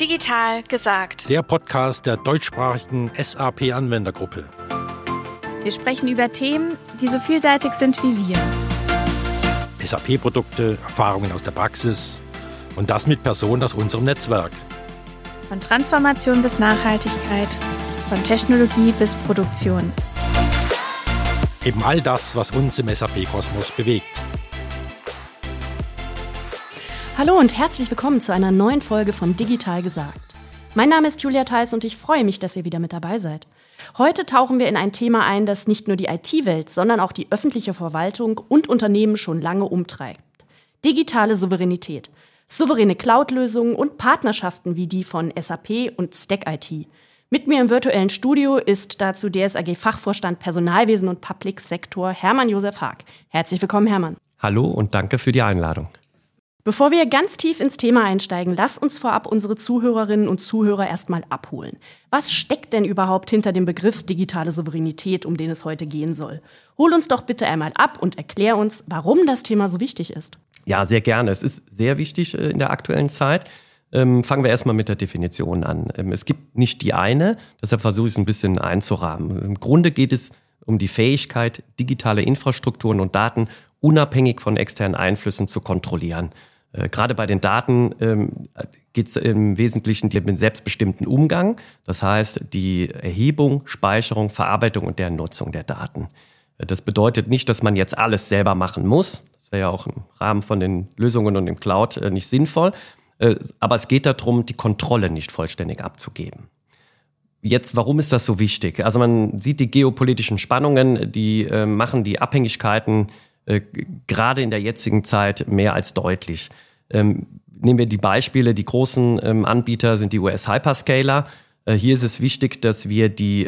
Digital gesagt. Der Podcast der deutschsprachigen SAP-Anwendergruppe. Wir sprechen über Themen, die so vielseitig sind wie wir. SAP-Produkte, Erfahrungen aus der Praxis und das mit Personen aus unserem Netzwerk. Von Transformation bis Nachhaltigkeit, von Technologie bis Produktion. Eben all das, was uns im SAP-Kosmos bewegt. Hallo und herzlich willkommen zu einer neuen Folge von Digital gesagt. Mein Name ist Julia Theis und ich freue mich, dass ihr wieder mit dabei seid. Heute tauchen wir in ein Thema ein, das nicht nur die IT-Welt, sondern auch die öffentliche Verwaltung und Unternehmen schon lange umtreibt. Digitale Souveränität. Souveräne Cloud-Lösungen und Partnerschaften wie die von SAP und Stack IT. Mit mir im virtuellen Studio ist dazu DSAG-Fachvorstand Personalwesen und Public Sektor Hermann Josef Haag. Herzlich willkommen, Hermann. Hallo und danke für die Einladung. Bevor wir ganz tief ins Thema einsteigen, lass uns vorab unsere Zuhörerinnen und Zuhörer erstmal abholen. Was steckt denn überhaupt hinter dem Begriff digitale Souveränität, um den es heute gehen soll? Hol uns doch bitte einmal ab und erklär uns, warum das Thema so wichtig ist. Ja, sehr gerne. Es ist sehr wichtig in der aktuellen Zeit. Fangen wir erstmal mit der Definition an. Es gibt nicht die eine, deshalb versuche ich es ein bisschen einzurahmen. Im Grunde geht es um die Fähigkeit, digitale Infrastrukturen und Daten unabhängig von externen Einflüssen zu kontrollieren. Gerade bei den Daten geht es im Wesentlichen um den selbstbestimmten Umgang. Das heißt, die Erhebung, Speicherung, Verarbeitung und der Nutzung der Daten. Das bedeutet nicht, dass man jetzt alles selber machen muss. Das wäre ja auch im Rahmen von den Lösungen und im Cloud nicht sinnvoll. Aber es geht darum, die Kontrolle nicht vollständig abzugeben. Jetzt, warum ist das so wichtig? Also man sieht die geopolitischen Spannungen, die machen die Abhängigkeiten gerade in der jetzigen Zeit mehr als deutlich. Nehmen wir die Beispiele, die großen Anbieter sind die US-Hyperscaler. Hier ist es wichtig, dass wir die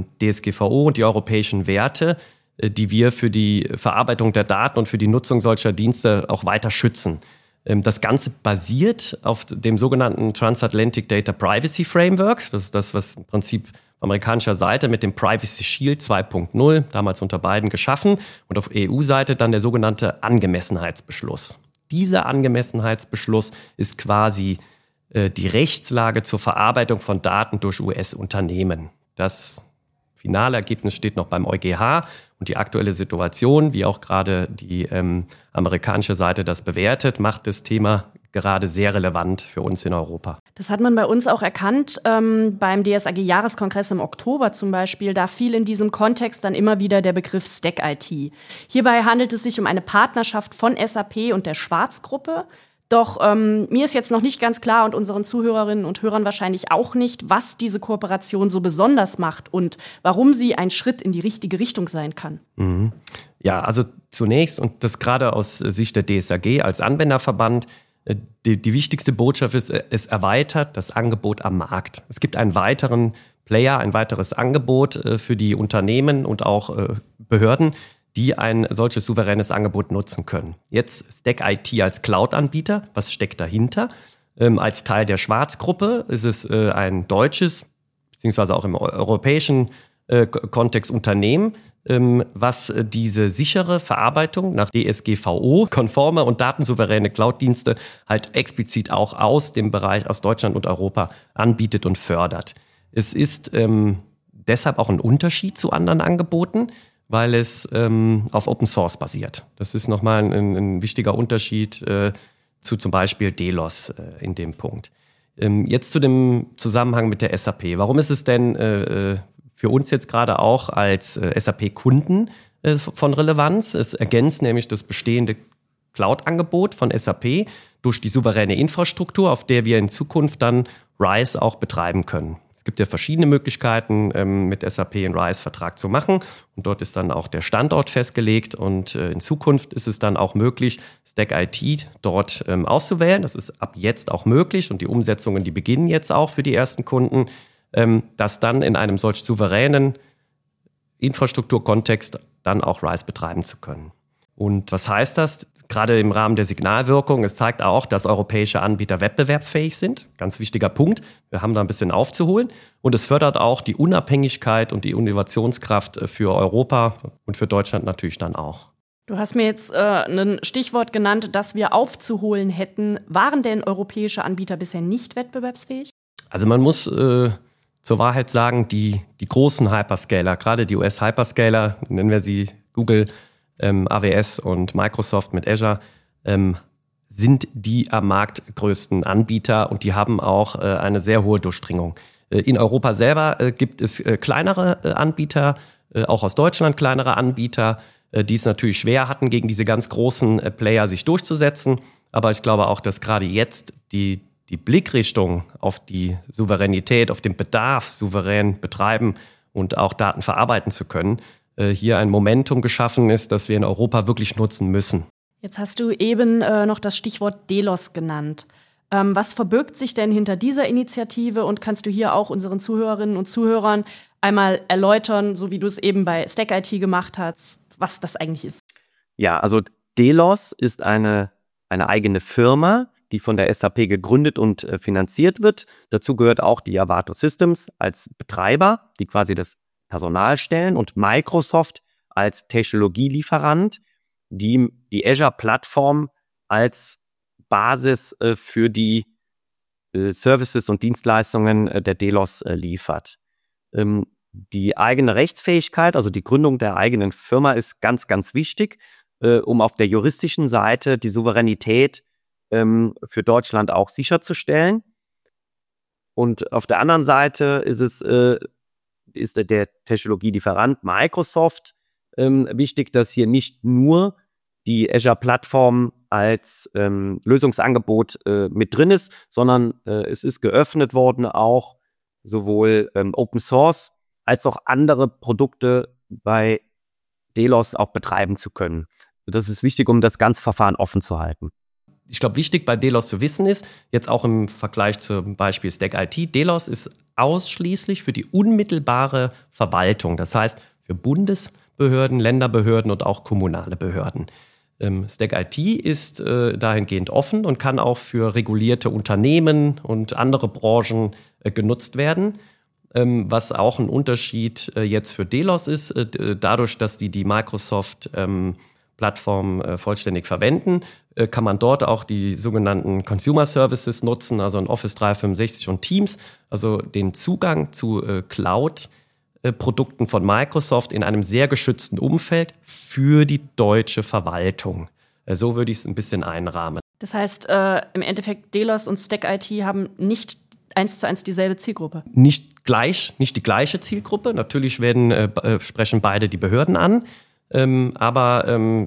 DSGVO und die europäischen Werte, die wir für die Verarbeitung der Daten und für die Nutzung solcher Dienste auch weiter schützen. Das Ganze basiert auf dem sogenannten Transatlantic Data Privacy Framework. Das ist das, was im Prinzip amerikanischer Seite mit dem Privacy Shield 2.0, damals unter Biden geschaffen, und auf EU-Seite dann der sogenannte Angemessenheitsbeschluss. Dieser Angemessenheitsbeschluss ist quasi die Rechtslage zur Verarbeitung von Daten durch US-Unternehmen. Das finale Ergebnis steht noch beim EuGH und die aktuelle Situation, wie auch gerade die amerikanische Seite das bewertet, macht das Thema gerade sehr relevant für uns in Europa. Das hat man bei uns auch erkannt, beim DSAG-Jahreskongress im Oktober zum Beispiel. Da fiel in diesem Kontext dann immer wieder der Begriff Stack IT. Hierbei handelt es sich um eine Partnerschaft von SAP und der Schwarz-Gruppe. Doch mir ist jetzt noch nicht ganz klar und unseren Zuhörerinnen und Hörern wahrscheinlich auch nicht, was diese Kooperation so besonders macht und warum sie ein Schritt in die richtige Richtung sein kann. Mhm. Ja, also zunächst, und das gerade aus Sicht der DSAG als Anwenderverband, die wichtigste Botschaft ist, es erweitert das Angebot am Markt. Es gibt einen weiteren Player, ein weiteres Angebot für die Unternehmen und auch Behörden, die ein solches souveränes Angebot nutzen können. Jetzt Stack IT als Cloud-Anbieter, was steckt dahinter? Als Teil der Schwarz-Gruppe ist es ein deutsches, beziehungsweise auch im europäischen Kontext Unternehmen, was diese sichere Verarbeitung nach DSGVO-konforme und datensouveräne Cloud-Dienste halt explizit auch aus dem Bereich aus Deutschland und Europa anbietet und fördert. Es ist deshalb auch ein Unterschied zu anderen Angeboten, weil es auf Open Source basiert. Das ist nochmal ein wichtiger Unterschied zu zum Beispiel Delos in dem Punkt. Jetzt zu dem Zusammenhang mit der SAP. Warum ist es denn für uns jetzt gerade auch als SAP-Kunden von Relevanz? Es ergänzt nämlich das bestehende Cloud-Angebot von SAP durch die souveräne Infrastruktur, auf der wir in Zukunft dann RISE auch betreiben können. Es gibt ja verschiedene Möglichkeiten, mit SAP einen RISE-Vertrag zu machen. Und dort ist dann auch der Standort festgelegt. Und in Zukunft ist es dann auch möglich, Stack IT dort auszuwählen. Das ist ab jetzt auch möglich. Und die Umsetzungen, die beginnen jetzt auch für die ersten Kunden, das dann in einem solch souveränen Infrastrukturkontext dann auch RISE betreiben zu können. Und was heißt das? Gerade im Rahmen der Signalwirkung, es zeigt auch, dass europäische Anbieter wettbewerbsfähig sind. Ganz wichtiger Punkt. Wir haben da ein bisschen aufzuholen. Und es fördert auch die Unabhängigkeit und die Innovationskraft für Europa und für Deutschland natürlich dann auch. Du hast mir jetzt ein Stichwort genannt, das wir aufzuholen hätten. Waren denn europäische Anbieter bisher nicht wettbewerbsfähig? Also man muss zur Wahrheit sagen, die großen Hyperscaler, gerade die US-Hyperscaler, nennen wir sie Google, AWS und Microsoft mit Azure, sind die am Markt größten Anbieter und die haben auch eine sehr hohe Durchdringung. In Europa selber gibt es kleinere Anbieter, auch aus Deutschland kleinere Anbieter, die es natürlich schwer hatten, gegen diese ganz großen Player sich durchzusetzen. Aber ich glaube auch, dass gerade jetzt die Blickrichtung auf die Souveränität, auf den Bedarf, souverän betreiben und auch Daten verarbeiten zu können, hier ein Momentum geschaffen ist, das wir in Europa wirklich nutzen müssen. Jetzt hast du eben noch das Stichwort Delos genannt. Was verbirgt sich denn hinter dieser Initiative und kannst du hier auch unseren Zuhörerinnen und Zuhörern einmal erläutern, so wie du es eben bei Stack IT gemacht hast, was das eigentlich ist? Ja, also Delos ist eine eigene Firma, die von der SAP gegründet und finanziert wird. Dazu gehört auch die Avato Systems als Betreiber, die quasi das Personal stellen, und Microsoft als Technologielieferant, die Azure-Plattform als Basis für die Services und Dienstleistungen der Delos liefert. Die eigene Rechtsfähigkeit, also die Gründung der eigenen Firma, ist ganz, ganz wichtig, um auf der juristischen Seite die Souveränität für Deutschland auch sicherzustellen. Und auf der anderen Seite ist der Technologielieferant Microsoft wichtig, dass hier nicht nur die Azure-Plattform als Lösungsangebot mit drin ist, sondern es ist geöffnet worden, auch sowohl Open Source als auch andere Produkte bei Delos auch betreiben zu können. Das ist wichtig, um das ganze Verfahren offen zu halten. Ich glaube, wichtig bei Delos zu wissen ist, jetzt auch im Vergleich zum Beispiel Stack IT, Delos ist ausschließlich für die unmittelbare Verwaltung, das heißt für Bundesbehörden, Länderbehörden und auch kommunale Behörden. Stack IT ist dahingehend offen und kann auch für regulierte Unternehmen und andere Branchen genutzt werden. Was auch ein Unterschied jetzt für Delos ist, dadurch, dass die Microsoft-Plattform vollständig verwenden, kann man dort auch die sogenannten Consumer Services nutzen, also ein Office 365 und Teams, also den Zugang zu Cloud-Produkten von Microsoft in einem sehr geschützten Umfeld für die deutsche Verwaltung. So würde ich es ein bisschen einrahmen. Das heißt, im Endeffekt Delos und Stack IT haben nicht 1:1 dieselbe Zielgruppe? Nicht die gleiche Zielgruppe. Natürlich sprechen beide die Behörden an. Aber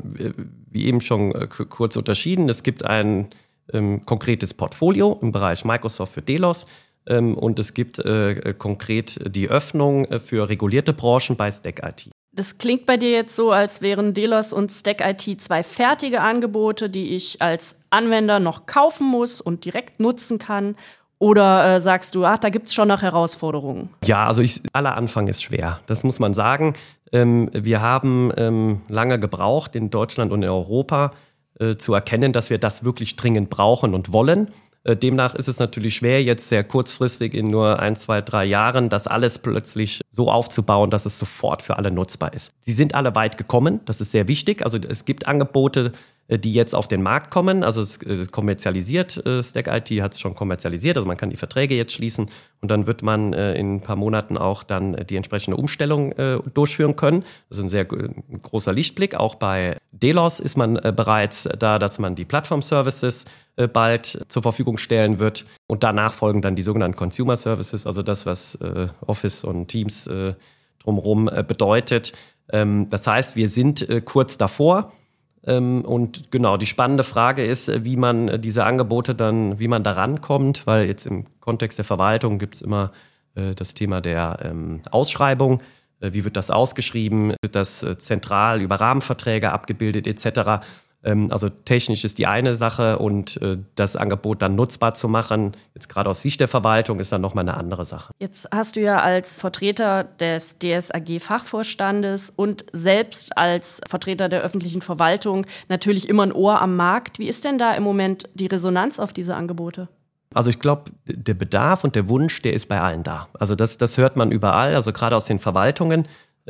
wie eben schon kurz unterschieden, es gibt ein konkretes Portfolio im Bereich Microsoft für Delos und es gibt konkret die Öffnung für regulierte Branchen bei Stack IT. Das klingt bei dir jetzt so, als wären Delos und Stack IT zwei fertige Angebote, die ich als Anwender noch kaufen muss und direkt nutzen kann. Oder sagst du, da gibt es schon noch Herausforderungen? Ja, also aller Anfang ist schwer. Das muss man sagen. Wir haben lange gebraucht in Deutschland und in Europa zu erkennen, dass wir das wirklich dringend brauchen und wollen. Demnach ist es natürlich schwer, jetzt sehr kurzfristig in nur 1, 2, 3 Jahren das alles plötzlich so aufzubauen, dass es sofort für alle nutzbar ist. Sie sind alle weit gekommen, das ist sehr wichtig. Also es gibt Angebote, die jetzt auf den Markt kommen. Also es kommerzialisiert, Stack IT hat es schon kommerzialisiert, also man kann die Verträge jetzt schließen und dann wird man in ein paar Monaten auch dann die entsprechende Umstellung durchführen können. Das ist ein sehr großer Lichtblick. Auch bei Delos ist man bereits da, dass man die Plattform-Services bald zur Verfügung stellen wird und danach folgen dann die sogenannten Consumer Services, also das, was Office und Teams drumherum bedeutet. Das heißt, wir sind kurz davor. Und genau, die spannende Frage ist, wie man diese Angebote dann, wie man da rankommt, weil jetzt im Kontext der Verwaltung gibt es immer das Thema der Ausschreibung. Wie wird das ausgeschrieben? Wird das zentral über Rahmenverträge abgebildet etc.? Also technisch ist die eine Sache und das Angebot dann nutzbar zu machen, jetzt gerade aus Sicht der Verwaltung, ist dann nochmal eine andere Sache. Jetzt hast du ja als Vertreter des DSAG-Fachvorstandes und selbst als Vertreter der öffentlichen Verwaltung natürlich immer ein Ohr am Markt. Wie ist denn da im Moment die Resonanz auf diese Angebote? Also ich glaube, der Bedarf und der Wunsch, der ist bei allen da. Also das hört man überall, also gerade aus den Verwaltungen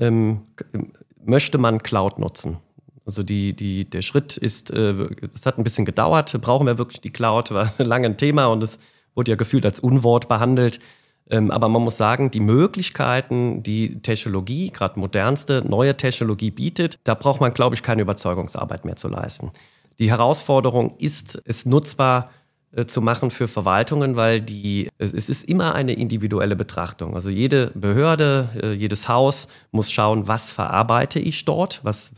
möchte man Cloud nutzen. Also der Schritt ist, es hat ein bisschen gedauert, brauchen wir wirklich die Cloud, war lange ein Thema und es wurde ja gefühlt als Unwort behandelt. Aber man muss sagen, die Möglichkeiten, die Technologie, gerade modernste, neue Technologie bietet, da braucht man, glaube ich, keine Überzeugungsarbeit mehr zu leisten. Die Herausforderung ist, es nutzbar zu machen für Verwaltungen, weil es ist immer eine individuelle Betrachtung. Also jede Behörde, jedes Haus muss schauen, was verarbeite ich dort,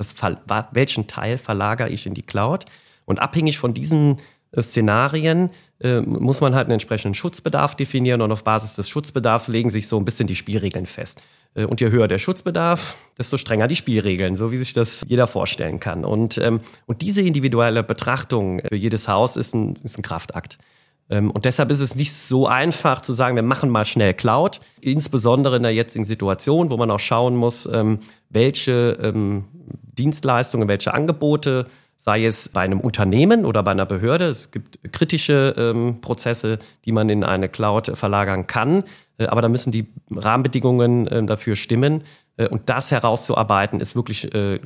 welchen Teil verlagere ich in die Cloud. Und abhängig von diesen Szenarien muss man halt einen entsprechenden Schutzbedarf definieren und auf Basis des Schutzbedarfs legen sich so ein bisschen die Spielregeln fest. Und je höher der Schutzbedarf, desto strenger die Spielregeln, so wie sich das jeder vorstellen kann. Und diese individuelle Betrachtung für jedes Haus ist ein Kraftakt. Und deshalb ist es nicht so einfach zu sagen, wir machen mal schnell Cloud, insbesondere in der jetzigen Situation, wo man auch schauen muss, welche Dienstleistungen, welche Angebote, sei es bei einem Unternehmen oder bei einer Behörde. Es gibt kritische Prozesse, die man in eine Cloud verlagern kann. Aber da müssen die Rahmenbedingungen dafür stimmen. Und das herauszuarbeiten, ist wirklich eine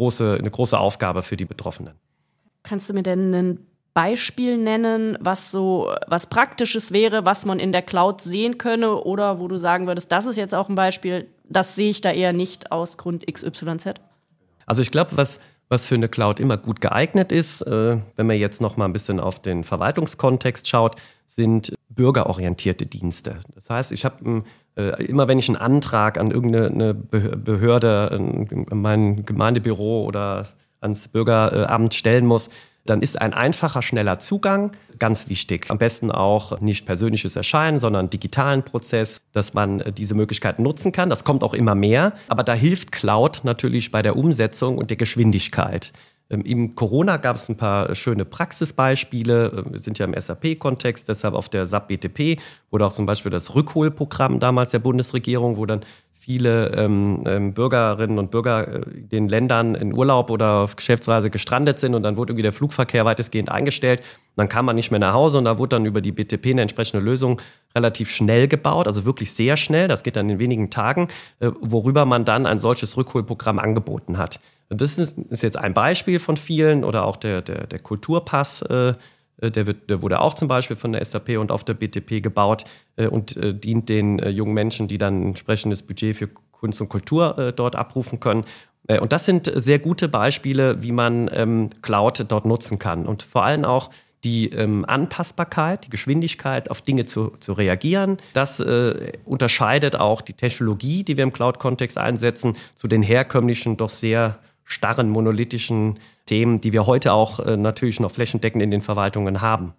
große Aufgabe für die Betroffenen. Kannst du mir denn ein Beispiel nennen, was Praktisches wäre, was man in der Cloud sehen könne? Oder wo du sagen würdest, das ist jetzt auch ein Beispiel, das sehe ich da eher nicht aus Grund XYZ? Also ich glaube, was für eine Cloud immer gut geeignet ist, wenn man jetzt noch mal ein bisschen auf den Verwaltungskontext schaut, sind bürgerorientierte Dienste. Das heißt, ich habe immer, wenn ich einen Antrag an irgendeine Behörde, an mein Gemeindebüro oder ans Bürgeramt stellen muss, dann ist ein einfacher, schneller Zugang ganz wichtig. Am besten auch nicht persönliches Erscheinen, sondern einen digitalen Prozess, dass man diese Möglichkeiten nutzen kann. Das kommt auch immer mehr. Aber da hilft Cloud natürlich bei der Umsetzung und der Geschwindigkeit. Im Corona gab es ein paar schöne Praxisbeispiele. Wir sind ja im SAP-Kontext, deshalb auf der SAP BTP wurde auch zum Beispiel das Rückholprogramm damals der Bundesregierung, wo dann viele Bürgerinnen und Bürger in den Ländern in Urlaub oder auf Geschäftsreise gestrandet sind und dann wurde irgendwie der Flugverkehr weitestgehend eingestellt. Und dann kam man nicht mehr nach Hause und da wurde dann über die BTP eine entsprechende Lösung relativ schnell gebaut, also wirklich sehr schnell. Das geht dann in wenigen Tagen, worüber man dann ein solches Rückholprogramm angeboten hat. Und das ist jetzt ein Beispiel von vielen oder auch der Kulturpass. Der wurde auch zum Beispiel von der SAP und auf der BTP gebaut und dient den jungen Menschen, die dann ein entsprechendes Budget für Kunst und Kultur dort abrufen können. Und das sind sehr gute Beispiele, wie man Cloud dort nutzen kann. Und vor allem auch die Anpassbarkeit, die Geschwindigkeit, auf Dinge zu reagieren. Das unterscheidet auch die Technologie, die wir im Cloud-Kontext einsetzen, zu den herkömmlichen, doch sehr starren, monolithischen Themen, die wir heute auch natürlich noch flächendeckend in den Verwaltungen haben.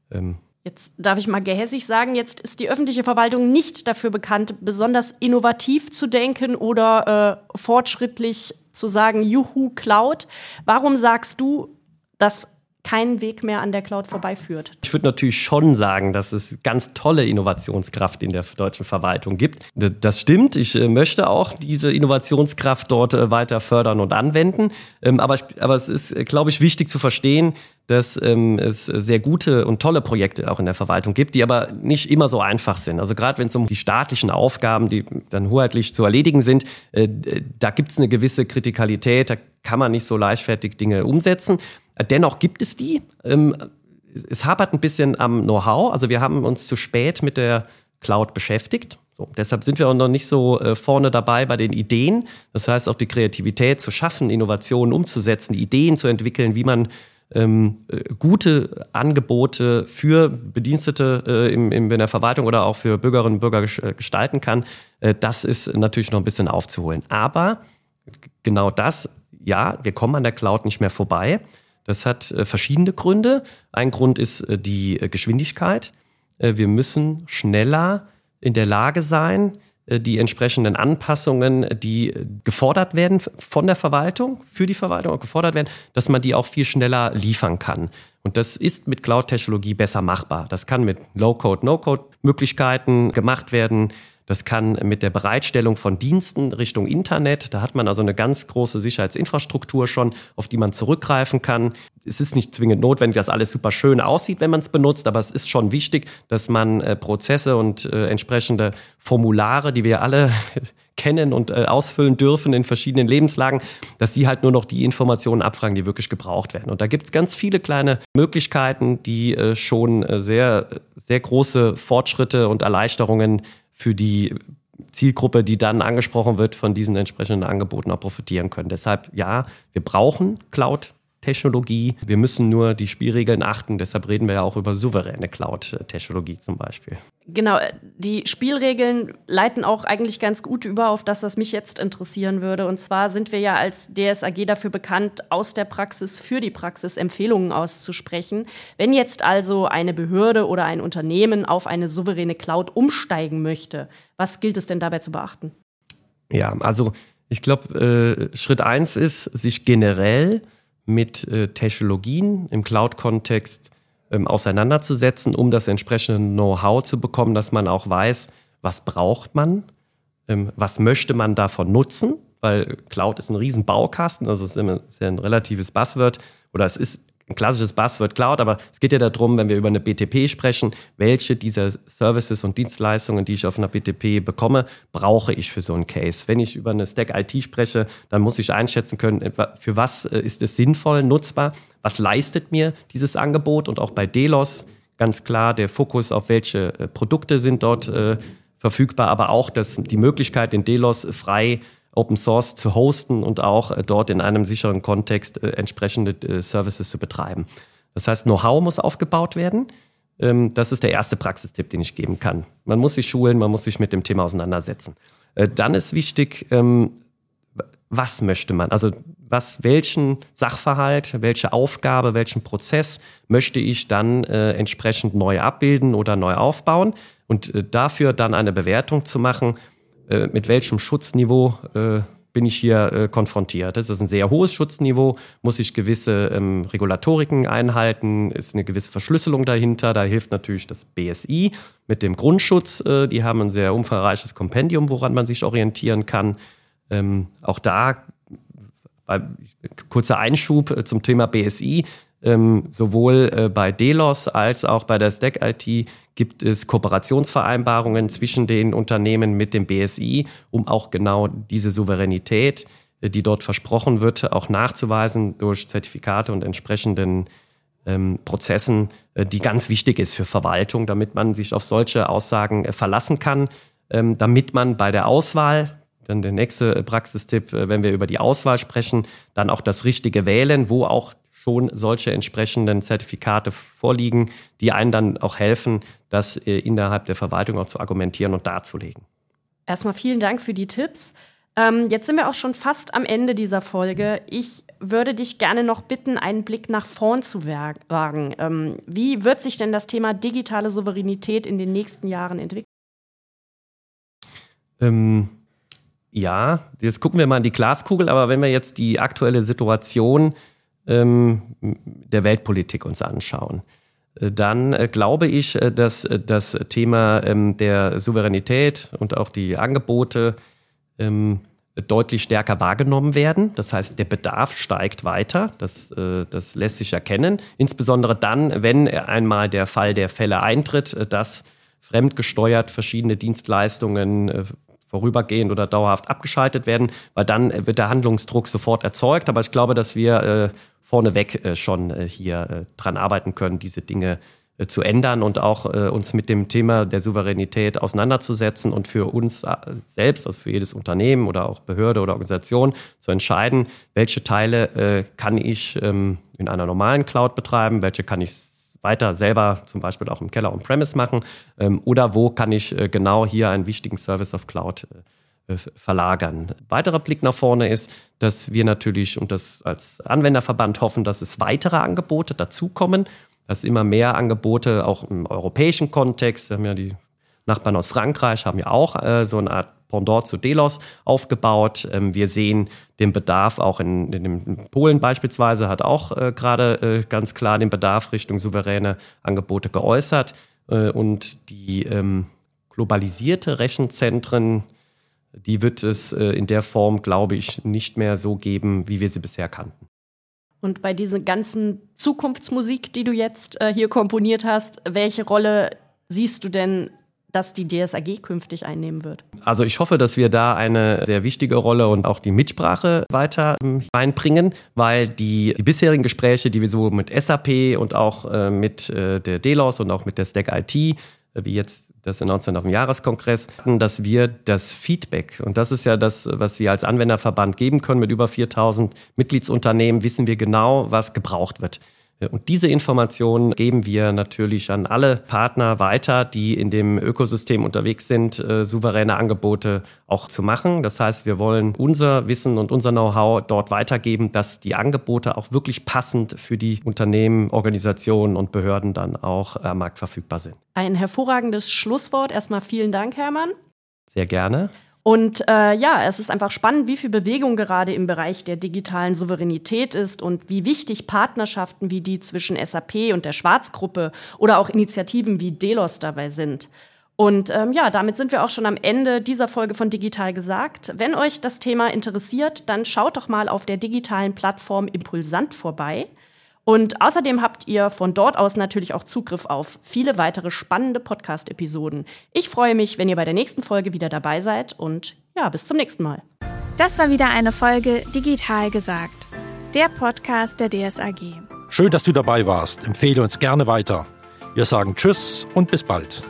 Jetzt darf ich mal gehässig sagen, jetzt ist die öffentliche Verwaltung nicht dafür bekannt, besonders innovativ zu denken oder fortschrittlich zu sagen, juhu, Cloud. Warum sagst du, dass kein Weg mehr an der Cloud vorbeiführt? Ich würde natürlich schon sagen, dass es ganz tolle Innovationskraft in der deutschen Verwaltung gibt. Das stimmt. Ich möchte auch diese Innovationskraft dort weiter fördern und anwenden. Aber es ist, glaube ich, wichtig zu verstehen, dass es sehr gute und tolle Projekte auch in der Verwaltung gibt, die aber nicht immer so einfach sind. Also gerade wenn es um die staatlichen Aufgaben, die dann hoheitlich zu erledigen sind, da gibt es eine gewisse Kritikalität, da kann man nicht so leichtfertig Dinge umsetzen. Dennoch gibt es die. Es hapert ein bisschen am Know-how. Also wir haben uns zu spät mit der Cloud beschäftigt. So, deshalb sind wir auch noch nicht so vorne dabei bei den Ideen. Das heißt, auch die Kreativität zu schaffen, Innovationen umzusetzen, Ideen zu entwickeln, wie man gute Angebote für Bedienstete in der Verwaltung oder auch für Bürgerinnen und Bürger gestalten kann. Das ist natürlich noch ein bisschen aufzuholen. Aber genau das, ja, wir kommen an der Cloud nicht mehr vorbei. Das hat verschiedene Gründe. Ein Grund ist die Geschwindigkeit. Wir müssen schneller in der Lage sein, die entsprechenden Anpassungen, die gefordert werden von der Verwaltung, für die Verwaltung auch gefordert werden, dass man die auch viel schneller liefern kann. Und das ist mit Cloud-Technologie besser machbar. Das kann mit Low-Code, No-Code-Möglichkeiten gemacht werden. Das kann mit der Bereitstellung von Diensten Richtung Internet, da hat man also eine ganz große Sicherheitsinfrastruktur schon, auf die man zurückgreifen kann. Es ist nicht zwingend notwendig, dass alles super schön aussieht, wenn man es benutzt, aber es ist schon wichtig, dass man Prozesse und entsprechende Formulare, die wir alle kennen und ausfüllen dürfen in verschiedenen Lebenslagen, dass sie halt nur noch die Informationen abfragen, die wirklich gebraucht werden. Und da gibt es ganz viele kleine Möglichkeiten, die schon sehr, sehr große Fortschritte und Erleichterungen für die Zielgruppe, die dann angesprochen wird, von diesen entsprechenden Angeboten auch profitieren können. Deshalb, ja, wir brauchen Cloud-Technologie. Wir müssen nur die Spielregeln achten. Deshalb reden wir ja auch über souveräne Cloud-Technologie zum Beispiel. Genau, die Spielregeln leiten auch eigentlich ganz gut über auf das, was mich jetzt interessieren würde. Und zwar sind wir ja als DSAG dafür bekannt, aus der Praxis für die Praxis Empfehlungen auszusprechen. Wenn jetzt also eine Behörde oder ein Unternehmen auf eine souveräne Cloud umsteigen möchte, was gilt es denn dabei zu beachten? Ja, also ich glaube, Schritt 1 ist, sich generell mit Technologien im Cloud-Kontext auseinanderzusetzen, um das entsprechende Know-how zu bekommen, dass man auch weiß, was braucht man, was möchte man davon nutzen, weil Cloud ist ein riesen Baukasten, also es ist ja ein relatives Buzzword oder es ist ein klassisches Buzzword Cloud, aber es geht ja darum, wenn wir über eine BTP sprechen, welche dieser Services und Dienstleistungen, die ich auf einer BTP bekomme, brauche ich für so einen Case. Wenn ich über eine Stack IT spreche, dann muss ich einschätzen können, für was ist es sinnvoll, nutzbar, was leistet mir dieses Angebot und auch bei Delos ganz klar der Fokus auf welche Produkte sind dort verfügbar, aber auch die Möglichkeit in Delos frei Open Source zu hosten und auch dort in einem sicheren Kontext entsprechende Services zu betreiben. Das heißt, Know-how muss aufgebaut werden. Das ist der erste Praxistipp, den ich geben kann. Man muss sich schulen, man muss sich mit dem Thema auseinandersetzen. Dann ist wichtig, was möchte man? Also welchen Sachverhalt, welche Aufgabe, welchen Prozess möchte ich dann entsprechend neu abbilden oder neu aufbauen und dafür dann eine Bewertung zu machen, mit welchem Schutzniveau bin ich hier konfrontiert. Das ist ein sehr hohes Schutzniveau, muss ich gewisse Regulatoriken einhalten, ist eine gewisse Verschlüsselung dahinter. Da hilft natürlich das BSI mit dem Grundschutz. Die haben ein sehr umfangreiches Kompendium, woran man sich orientieren kann. Auch da, kurzer Einschub zum Thema BSI, sowohl bei Delos als auch bei der Stack IT gibt es Kooperationsvereinbarungen zwischen den Unternehmen mit dem BSI, um auch genau diese Souveränität, die dort versprochen wird, auch nachzuweisen durch Zertifikate und entsprechenden Prozessen, die ganz wichtig ist für Verwaltung, damit man sich auf solche Aussagen verlassen kann, damit man bei der Auswahl, dann der nächste Praxistipp, wenn wir über die Auswahl sprechen, dann auch das Richtige wählen, wo auch schon solche entsprechenden Zertifikate vorliegen, die einen dann auch helfen, das innerhalb der Verwaltung auch zu argumentieren und darzulegen. Erstmal vielen Dank für die Tipps. Jetzt sind wir auch schon fast am Ende dieser Folge. Ich würde dich gerne noch bitten, einen Blick nach vorn zu wagen. Wie wird sich denn das Thema digitale Souveränität in den nächsten Jahren entwickeln? Ja, jetzt gucken wir mal in die Glaskugel, aber wenn wir jetzt die aktuelle Situation der Weltpolitik uns anschauen, dann glaube ich, dass das Thema der Souveränität und auch die Angebote deutlich stärker wahrgenommen werden. Das heißt, der Bedarf steigt weiter. Das lässt sich erkennen. Insbesondere dann, wenn einmal der Fall der Fälle eintritt, dass fremdgesteuert verschiedene Dienstleistungen vorübergehend oder dauerhaft abgeschaltet werden, weil dann wird der Handlungsdruck sofort erzeugt. Aber ich glaube, dass wir vorneweg schon hier dran arbeiten können, diese Dinge zu ändern und auch uns mit dem Thema der Souveränität auseinanderzusetzen und für uns selbst, also für jedes Unternehmen oder auch Behörde oder Organisation zu entscheiden, welche Teile kann ich in einer normalen Cloud betreiben, welche kann ich weiter selber zum Beispiel auch im Keller on-premise machen oder wo kann ich genau hier einen wichtigen Service auf Cloud verlagern. Ein weiterer Blick nach vorne ist, dass wir natürlich und das als Anwenderverband hoffen, dass es weitere Angebote dazukommen, dass immer mehr Angebote auch im europäischen Kontext, wir haben ja die Nachbarn aus Frankreich, haben ja auch so eine Art Pendant zu Delos aufgebaut. Wir sehen den Bedarf auch in Polen beispielsweise, hat auch gerade ganz klar den Bedarf Richtung souveräne Angebote geäußert. Und die globalisierte Rechenzentren, die wird es in der Form, glaube ich, nicht mehr so geben, wie wir sie bisher kannten. Und bei dieser ganzen Zukunftsmusik, die du jetzt hier komponiert hast, welche Rolle siehst du denn das die DSAG künftig einnehmen wird? Also ich hoffe, dass wir da eine sehr wichtige Rolle und auch die Mitsprache weiter reinbringen, weil die bisherigen Gespräche, die wir so mit SAP und auch mit der Delos und auch mit der Stack IT, wie jetzt das Announcement auf dem Jahreskongress, dass wir das Feedback, und das ist ja das, was wir als Anwenderverband geben können, mit über 4.000 Mitgliedsunternehmen wissen wir genau, was gebraucht wird. Und diese Informationen geben wir natürlich an alle Partner weiter, die in dem Ökosystem unterwegs sind, souveräne Angebote auch zu machen. Das heißt, wir wollen unser Wissen und unser Know-how dort weitergeben, dass die Angebote auch wirklich passend für die Unternehmen, Organisationen und Behörden dann auch am Markt verfügbar sind. Ein hervorragendes Schlusswort. Erstmal vielen Dank, Hermann. Sehr gerne. Und es ist einfach spannend, wie viel Bewegung gerade im Bereich der digitalen Souveränität ist und wie wichtig Partnerschaften wie die zwischen SAP und der Schwarz-Gruppe oder auch Initiativen wie Delos dabei sind. Und damit sind wir auch schon am Ende dieser Folge von Digital gesagt. Wenn euch das Thema interessiert, dann schaut doch mal auf der digitalen Plattform Impulsant vorbei. Und außerdem habt ihr von dort aus natürlich auch Zugriff auf viele weitere spannende Podcast-Episoden. Ich freue mich, wenn ihr bei der nächsten Folge wieder dabei seid und bis zum nächsten Mal. Das war wieder eine Folge Digital gesagt, der Podcast der DSAG. Schön, dass du dabei warst. Empfehle uns gerne weiter. Wir sagen Tschüss und bis bald.